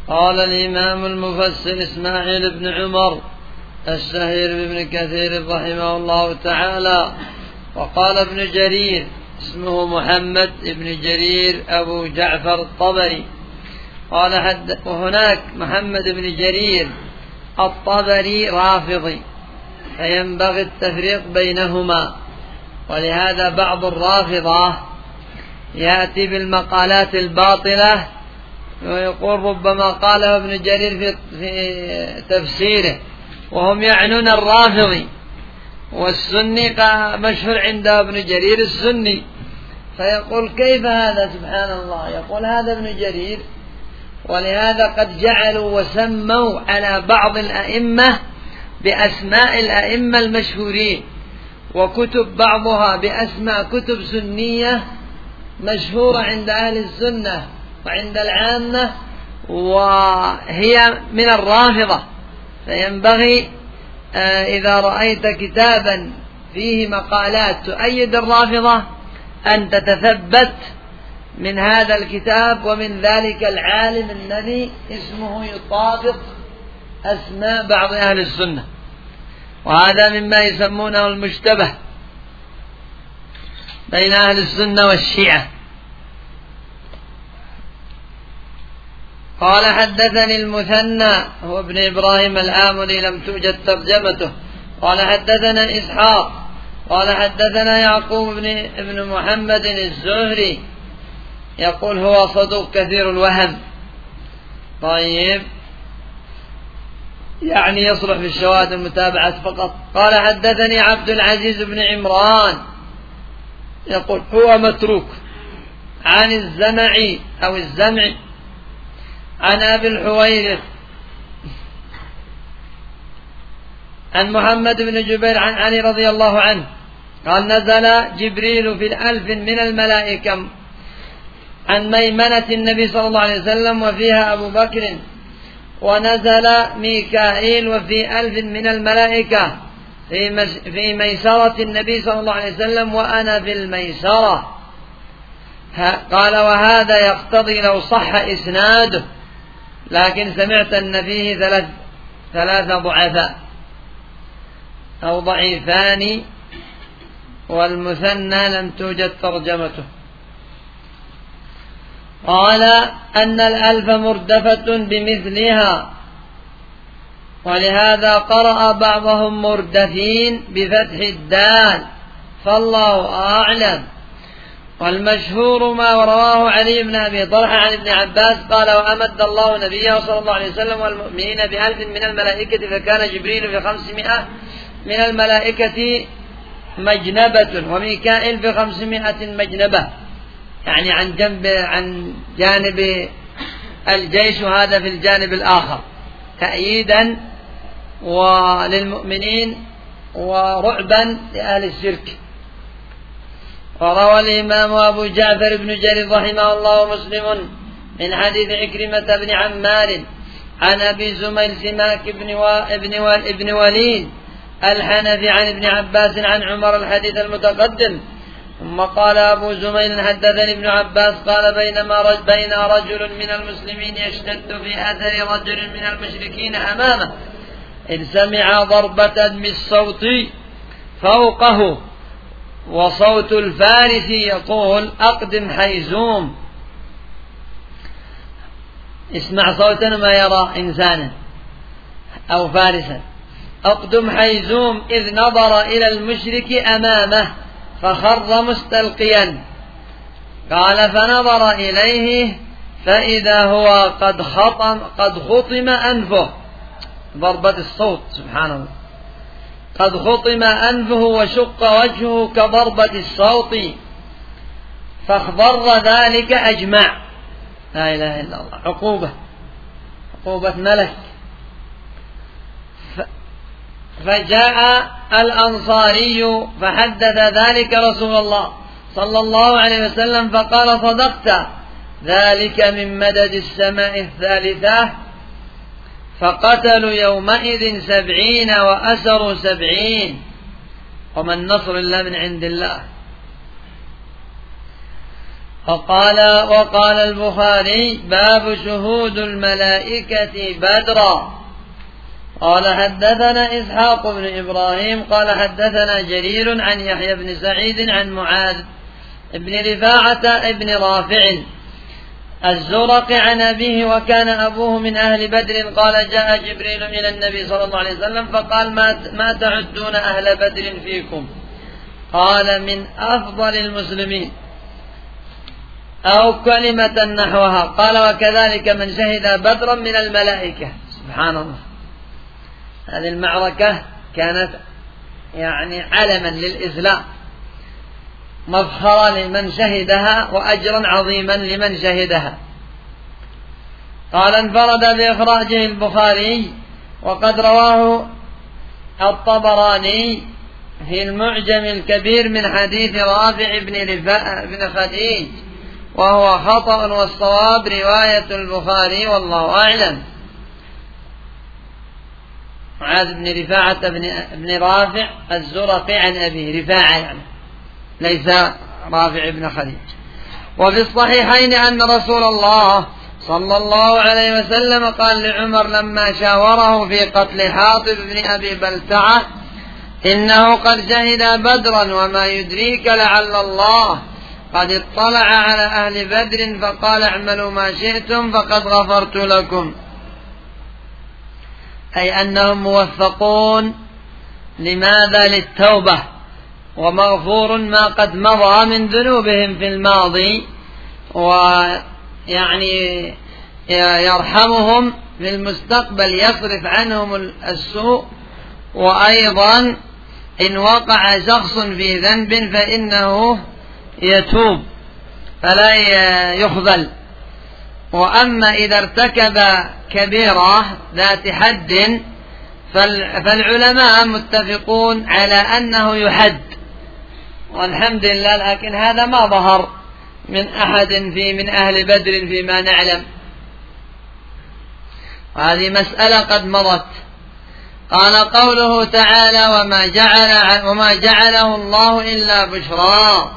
قال الإمام المفسر إسماعيل بن عمر الشهير بابن كثير رحمه الله تعالى. وقال ابن جرير اسمه محمد بن جرير أبو جعفر الطبري قال وهناك محمد بن جرير الطبري رافضي، فينبغي التفريق بينهما. ولهذا بعض الرافضة يأتي بالمقالات الباطلة ويقول ربما قاله ابن جرير في تفسيره، وهم يعنون الرافضي، والسني مشهور عند ابن جرير السني، فيقول كيف هذا؟ سبحان الله، يقول هذا ابن جرير. ولهذا قد جعلوا وسموا على بعض الأئمة بأسماء الأئمة المشهورين، وكتب بعضها بأسماء كتب سنية مشهورة عند أهل السنة وعند العامة، وهي من الرافضة. فينبغي إذا رأيت كتابا فيه مقالات تؤيد الرافضة أن تتثبت من هذا الكتاب ومن ذلك العالم الذي اسمه يطابق أسماء بعض أهل السنة، وهذا مما يسمونه المشتبه بين أهل السنة والشيعة. قال حدثني المثنى هو ابن إبراهيم الآملي لم توجد ترجمته. قال حدثنا إسحاق قال حدثنا يعقوب ابن محمد الزهري يقول هو صدوق كثير الوهم، طيب يعني يصلح في الشواهد المتابعة فقط. قال حدثني عبد العزيز بن عمران يقول هو متروك، عن الزمعي أو الزمعي عن أبي الحويرث عن محمد بن جبير عن علي رضي الله عنه قال نزل جبريل في 1000 من الملائكة عن ميمنة النبي صلى الله عليه وسلم وفيها أبو بكر، ونزل ميكائيل وفي 1000 من الملائكة في ميسرة النبي صلى الله عليه وسلم وأنا في الميسرة. قال وهذا يقتضي لو صح إسناده، لكن سمعت أن فيه ثلاثة ضعفاء أو ضعيفان، والمثنى لم توجد ترجمته. قال أن 1000 مردفة بمثلها، ولهذا قرأ بعضهم مردفين بفتح الدال، فالله أعلم. والمشهور ما رواه علي بن أبي طلحة عن ابن عباس قال وأمد الله نبيه صلى الله عليه وسلم والمؤمنين ب1000 من الملائكة، فكان جبريل في 500 من الملائكة مجنبة، وميكائيل في 500 مجنبة، يعني عن جانب الجيش، وهذا في الجانب الآخر تأييدا وللمؤمنين ورعبا لأهل الشرك. وروى الإمام أبو جعفر بن جرير رحمه الله مسلم من حديث عكرمة بن عمار عن أبي زميل سماك ابن وليد الحنفي عن ابن عباس عن عمر الحديث المتقدم. ثم قال أبو زميل حدثني ابن عباس قال بين رجل من المسلمين يشتد في أثر رجل من المشركين أمامه، إذ سمع ضربة بالصوت فوقه، وصوت الفارس يقول أقدم حيزوم، اسمع صوتا ما يرى إنسانا أو فارسا، أقدم حيزوم، إذ نظر إلى المشرك أمامه فخر مستلقيا. قال فنظر إليه فإذا هو قد خطم أنفه، ضربة الصوت سبحان الله، قد خطم أنفه وشق وجهه كضربة الصوت، فاخضر ذلك أجمع. لا إله إلا الله، عقوبة ملك. فجاء الأنصاري فحدث ذلك رسول الله صلى الله عليه وسلم فقال صدقت، ذلك من مدد السماء الثالثة. فقتلوا يومئذ 70 وأسروا 70، وما النصر إلا من عند الله. وقال البخاري: باب شهود الملائكة بدرا. قال: حدثنا إسحاق بن إبراهيم قال: حدثنا جرير عن يحيى بن سعيد عن معاذ بن رفاعة بن رافع الزرق عن أبيه وكان أبوه من أهل بدر قال: جاء جبريل إلى النبي صلى الله عليه وسلم فقال: ما تعدون أهل بدر فيكم؟ قال: من أفضل المسلمين، أو كلمة نحوها. قال: وكذلك من شهد بدرا من الملائكة. سبحان الله، هذه المعركة كانت يعني علما للإسلام، مفخرة لمن شهدها وأجرا عظيما لمن شهدها. قال: انفرد بإخراجه البخاري، وقد رواه الطبراني في المعجم الكبير من حديث رافع بن خديج، وهو خطأ، والصواب رواية البخاري والله أعلم. معاذ بن رفاعة بن رافع الزرقي عن أبيه، رفاعة يعني ليس رافع بن خديج. وفي الصحيحين أن رسول الله صلى الله عليه وسلم قال لعمر لما شاوره في قتل حاطب بن أبي بلتعة: إنه قد شهد بدرا، وما يدريك لعل الله قد اطلع على أهل بدر فقال: اعملوا ما شئتم فقد غفرت لكم. أي أنهم موفقون. لماذا؟ للتوبة، ومغفور ما قد مضى من ذنوبهم في الماضي، ويعني يرحمهم في المستقبل، يصرف عنهم السوء. وأيضا إن وقع شخص في ذنب فإنه يتوب فلا يخذل. وأما إذا ارتكب كبيرة ذات حد فالعلماء متفقون على أنه يحد، والحمد لله، لكن هذا ما ظهر من أحد من أهل بدر فيما نعلم، وهذه مسألة قد مضت. قال: قوله تعالى: وما جعله الله إلا بشرى.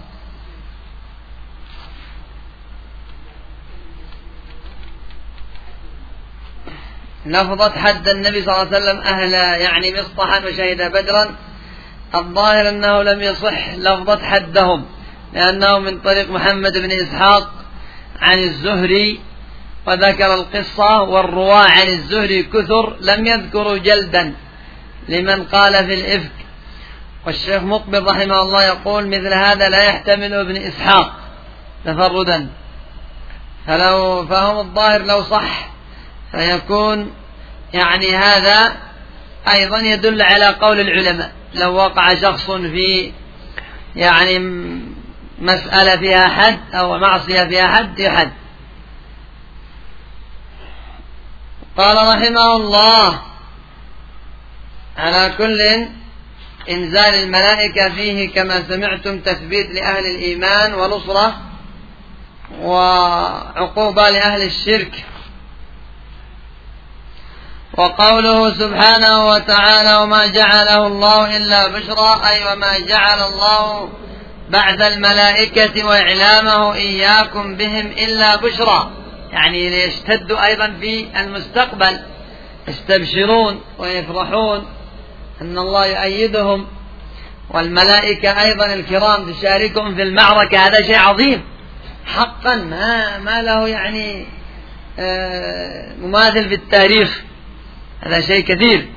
لفظة حد النبي صلى الله عليه وسلم أهل يعني مصطحا وشهد بدرا، الظاهر أنه لم يصح لفظة حدهم، لأنه من طريق محمد بن إسحاق عن الزهري، وذكر القصة، والرواة عن الزهري كثر لم يذكروا جلدا لمن قال في الإفك. والشيخ مقبل رحمه الله يقول: مثل هذا لا يحتمل ابن إسحاق تفردا، فهم الظاهر لو صح فيكون يعني هذا أيضا يدل على قول العلماء، لو وقع شخص في يعني مسألة فيها حد أو معصية فيها حد يحد. قال رحمه الله: على كل إنزال الملائكة فيه كما سمعتم تثبيت لأهل الإيمان ونصرة، وعقوبة لأهل الشرك. وقوله سبحانه وتعالى: وما جعله الله إلا بشرى، أي وما جعل الله بعث الملائكة وإعلامه إياكم بهم إلا بشرى، يعني ليشتدوا أيضا في المستقبل، يستبشرون ويفرحون أن الله يؤيدهم، والملائكة أيضا الكرام تشاركهم في المعركة. هذا شيء عظيم حقا، ما له يعني مماثل في التاريخ، هذا شيء كثير،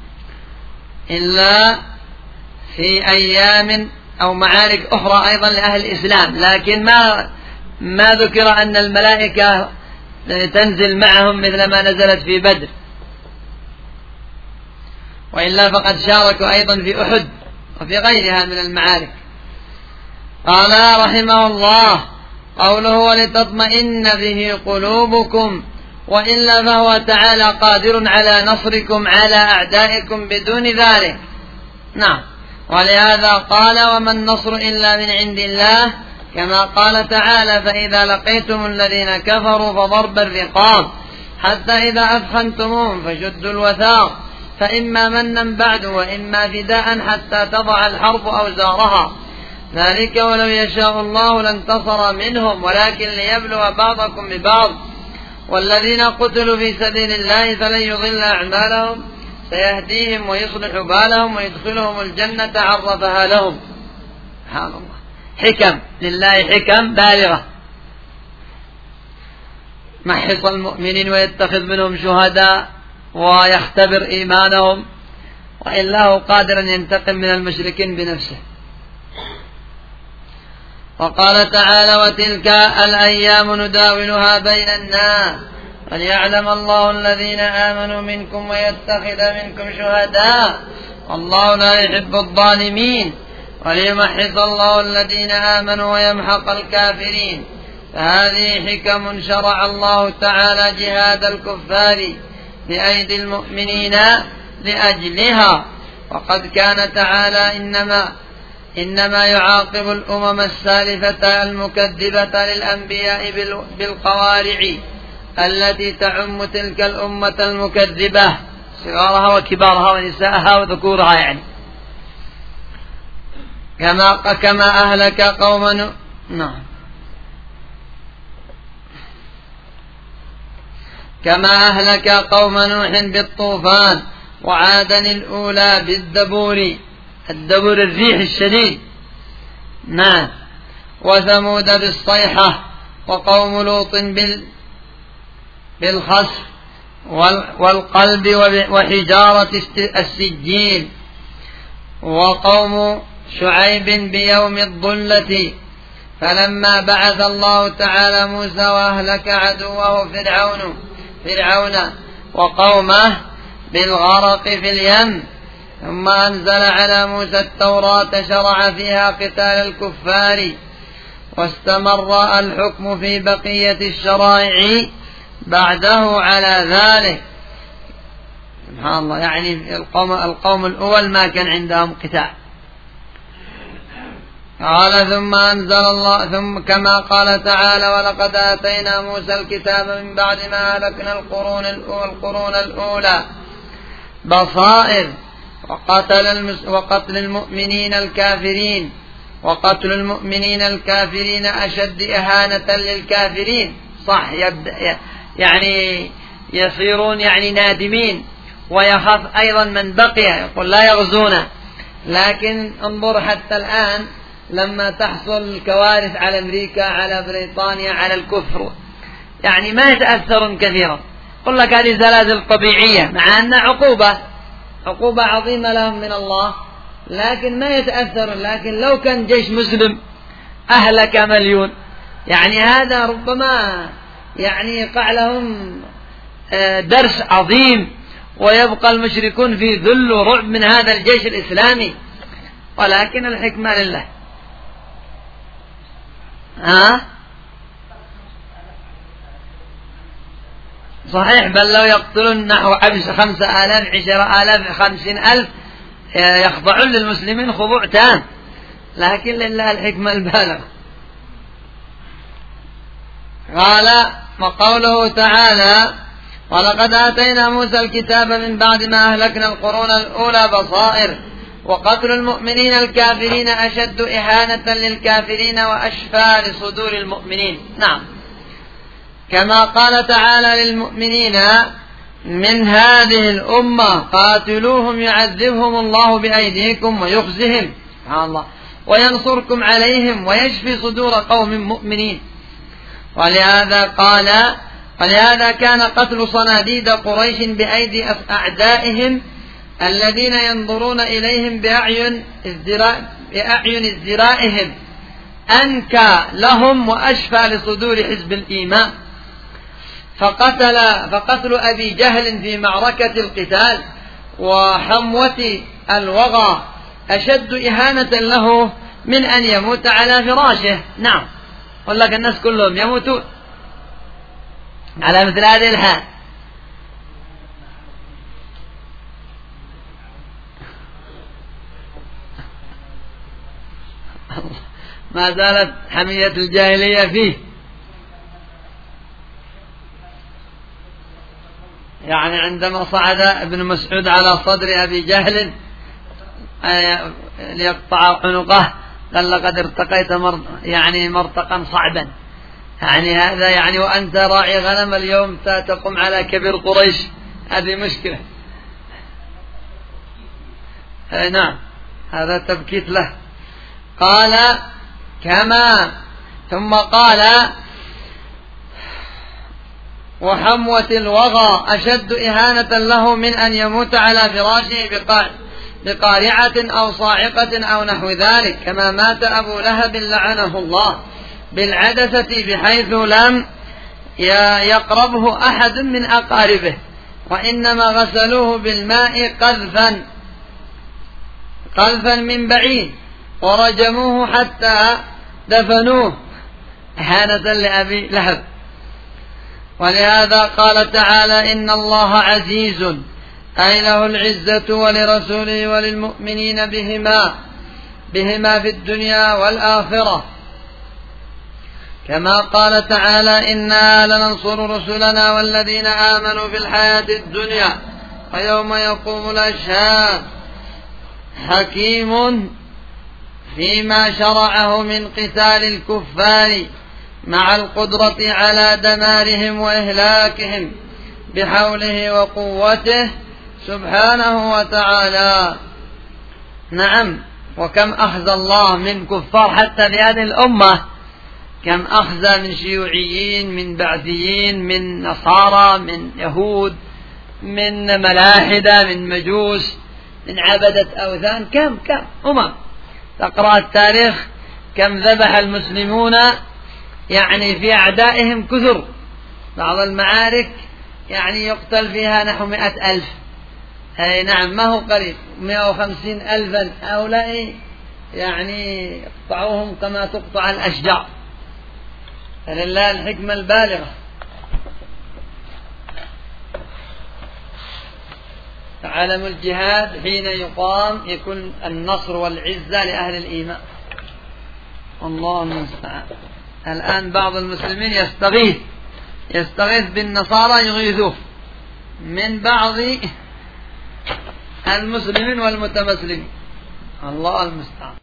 إلا في أيام أو معارك أخرى أيضا لأهل الإسلام، لكن ما ذكر أن الملائكة تنزل معهم مثل ما نزلت في بدر، وإلا فقد شاركوا أيضا في أحد وفي غيرها من المعارك. قال رحمه الله: قوله: ولتطمئن به قلوبكم، وإلا فهو تعالى قادر على نصركم على أعدائكم بدون ذلك. نعم، ولهذا قال: وما النصر إلا من عند الله، كما قال تعالى: فإذا لقيتم الذين كفروا فضرب الرقاب حتى إذا أثخنتموهم فشدوا الوثاق، فإما منا بعد وإما فداء حتى تضع الحرب أوزارها. ذلك ولو يشاء الله لانتصر منهم ولكن ليبلو بعضكم ببعض والذين قتلوا في سبيل الله فلن يضل أعمالهم سيهديهم ويصلح بالهم ويدخلهم الجنة عرفها لهم. سبحان الله، حكم لله، حكم بالغة. محص المؤمنين ويتخذ منهم شهداء ويختبر إيمانهم، وإلا هو قادر أن ينتقم من المشركين بنفسه. وقال تعالى: وتلك الأيام نداولها بين الناس وليعلم الله الذين آمنوا منكم ويتخذ منكم شهداء والله لا يحب الظالمين وليمحص الله الذين آمنوا ويمحق الكافرين. فهذه حكم شرع الله تعالى جهاد الكفار بأيدي المؤمنين لأجلها. وقد كان تعالى إنما يعاقب الأمم السالفة المكذبة للأنبياء بالقوارع التي تعم تلك الأمة المكذبة صغارها وكبارها ونساءها وذكورها، يعني كما أهلك قوم كما أهلك قوم نوح بالطوفان وعادا الأولى بالدبور، الدبور الريح الشديد، وثمود بالصيحة، وقوم لوط بالخسف والقلب وحجارة السجين، وقوم شعيب بيوم الظلة. فلما بعث الله تعالى موسى وأهلك عدوه فرعون وقومه بالغرق في اليم، ثم أنزل على موسى التوراة شرع فيها قتال الكفار، واستمر الحكم في بقية الشرائع بعده على ذلك. سبحان الله، يعني القوم الأول ما كان عندهم قتال. قال: ثم أنزل الله كما قال تعالى: ولقد آتينا موسى الكتاب من بعد ما أهلكنا القرون الأولى بصائر وقتل المؤمنين الكافرين، وقتل المؤمنين الكافرين أشد إهانة للكافرين. صح، يعني يصيرون يعني نادمين، ويخاف أيضا من بقي، يقول لا يغزونا. لكن انظر حتى الآن لما تحصل الكوارث على أمريكا، على بريطانيا، على الكفر، يعني ما يتأثرون كثيرا. يقول لك هذه زلازل طبيعية، مع أن عقوبة عظيمة لهم من الله، لكن ما يتأثرون. لكن لو كان جيش مسلم أهلك مليون، يعني هذا ربما يعني يقع لهم درس عظيم، ويبقى المشركون في ذل ورعب من هذا الجيش الإسلامي. ولكن الحكمة لله. صحيح، بل لو يقتلون نحو 5,000 10,000 50,000 يخضعون للمسلمين خضوع تام، لكن لله الحكمة البالغة. قال: وقوله تعالى: ولقد آتينا موسى الكتاب من بعد ما أهلكنا القرون الأولى بصائر وقتل المؤمنين الكافرين أشد إهانة للكافرين وأشفى لصدور المؤمنين. نعم، كما قال تعالى للمؤمنين من هذه الأمة: قاتلوهم يعذبهم الله بأيديكم ويخزهم، سبحان الله، وينصركم عليهم ويشفي صدور قوم مؤمنين. ولهذا كان قتل صناديد قريش بأيدي أعدائهم الذين ينظرون إليهم بأعين ازدرائهم أنكى لهم وأشفى لصدور حزب الإيمان. فقتل أبي جهل في معركة القتال وحموة الوغى أشد إهانة له من أن يموت على فراشه. نعم، قل لك الناس كلهم يموتون على مثل هذه الحال. ما زالت حمية الجاهلية فيه، يعني عندما صعد ابن مسعود على صدر أبي جهل ليقطع عنقه، قال لقد ارتقيت يعني مرتقا صعبا، يعني هذا يعني وأنت راعي غنم اليوم تقوم على كبير قريش، هذه مشكلة. نعم، هذا تبكيت له. قال كما ثم قال وحموة الوغى أشد إهانة له من أن يموت على فراشه بقارعة أو صاعقة أو نحو ذلك، كما مات أبو لهب لعنه الله بالعدسة بحيث لم يقربه أحد من أقاربه، وإنما غسلوه بالماء قذفا من بعيد ورجموه حتى دفنوه إهانة لأبي لهب. ولهذا قال تعالى إن الله عزيز أي له العزة ولرسوله وللمؤمنين بهما في الدنيا والآخرة، كما قال تعالى إنا لننصر رسلنا والذين آمنوا في الحياة الدنيا ويوم يقوم الأشهاد، حكيم فيما شرعه من قتال الكفار مع القدرة على دمارهم وإهلاكهم بحوله وقوته سبحانه وتعالى. نعم، وكم أخزى الله من كفار حتى في هذه الأمة، كم أخزى من شيوعيين، من بعثيين، من نصارى، من يهود، من ملاحدة، من مجوس، من عبدة أوثان، كم تقرأ التاريخ كم ذبح المسلمون يعني في أعدائهم كثر، بعض المعارك يعني يقتل فيها نحو 100,000. أي نعم، ما هو قليل، 150,000 هؤلاء يعني يقطعوهم كما تقطع الأشجار، فلله الحكمة البالغة. فعالم الجهاد حين يقام يكون النصر والعزة لأهل الإيمان، الله المستعان. الآن بعض المسلمين يستغيث بالنصارى يغيثوه من بعض المسلمين والمتمسلمين، الله المستعان.